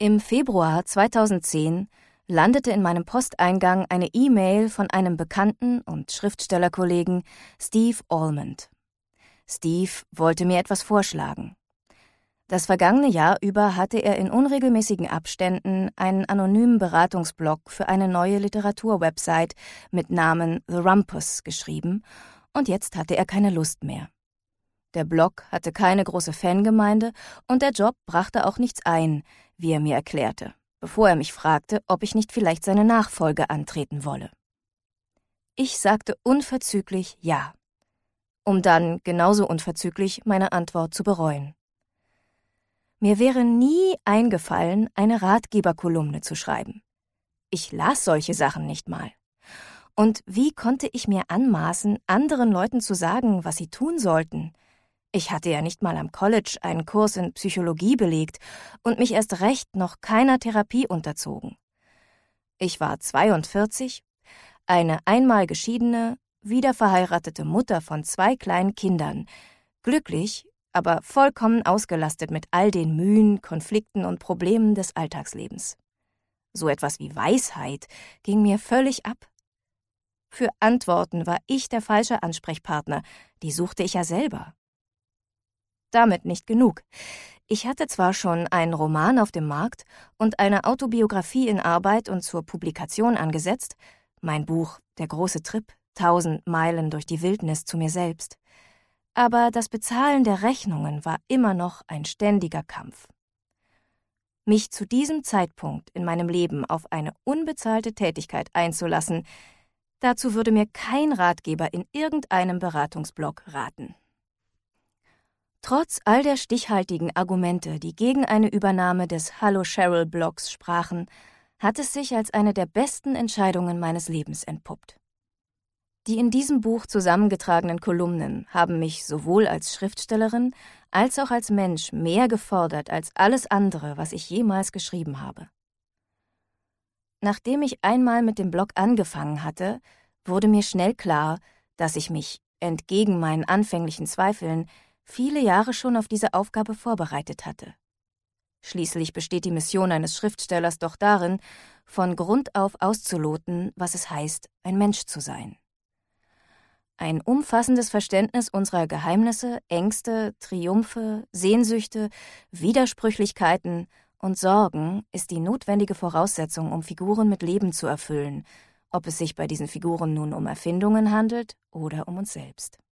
Im Februar 2010 landete in meinem Posteingang eine E-Mail von einem Bekannten und Schriftstellerkollegen, Steve Almond. Steve wollte mir etwas vorschlagen. Das vergangene Jahr über hatte er in unregelmäßigen Abständen einen anonymen Beratungsblog für eine neue Literaturwebsite mit Namen The Rumpus geschrieben, und jetzt hatte er keine Lust mehr. Der Blog hatte keine große Fangemeinde und der Job brachte auch nichts ein, wie er mir erklärte, bevor er mich fragte, ob ich nicht vielleicht seine Nachfolge antreten wolle. Ich sagte unverzüglich ja, um dann genauso unverzüglich meine Antwort zu bereuen. Mir wäre nie eingefallen, eine Ratgeberkolumne zu schreiben. Ich las solche Sachen nicht mal. Und wie konnte ich mir anmaßen, anderen Leuten zu sagen, was sie tun sollten? Ich hatte ja nicht mal am College einen Kurs in Psychologie belegt und mich erst recht noch keiner Therapie unterzogen. Ich war 42, eine einmal geschiedene, wiederverheiratete Mutter von 2 kleinen Kindern, glücklich, aber vollkommen ausgelastet mit all den Mühen, Konflikten und Problemen des Alltagslebens. So etwas wie Weisheit ging mir völlig ab. Für Antworten war ich der falsche Ansprechpartner, die suchte ich ja selber. Damit nicht genug. Ich hatte zwar schon einen Roman auf dem Markt und eine Autobiografie in Arbeit und zur Publikation angesetzt, mein Buch »Der große Trip, 1000 Meilen durch die Wildnis zu mir selbst«, aber das Bezahlen der Rechnungen war immer noch ein ständiger Kampf. Mich zu diesem Zeitpunkt in meinem Leben auf eine unbezahlte Tätigkeit einzulassen, dazu würde mir kein Ratgeber in irgendeinem Beratungsblog raten. Trotz all der stichhaltigen Argumente, die gegen eine Übernahme des Hallo Cheryl-Blogs sprachen, hat es sich als eine der besten Entscheidungen meines Lebens entpuppt. Die in diesem Buch zusammengetragenen Kolumnen haben mich sowohl als Schriftstellerin als auch als Mensch mehr gefordert als alles andere, was ich jemals geschrieben habe. Nachdem ich einmal mit dem Blog angefangen hatte, wurde mir schnell klar, dass ich mich, entgegen meinen anfänglichen Zweifeln, viele Jahre schon auf diese Aufgabe vorbereitet hatte. Schließlich besteht die Mission eines Schriftstellers doch darin, von Grund auf auszuloten, was es heißt, ein Mensch zu sein. Ein umfassendes Verständnis unserer Geheimnisse, Ängste, Triumphe, Sehnsüchte, Widersprüchlichkeiten und Sorgen ist die notwendige Voraussetzung, um Figuren mit Leben zu erfüllen, ob es sich bei diesen Figuren nun um Erfindungen handelt oder um uns selbst.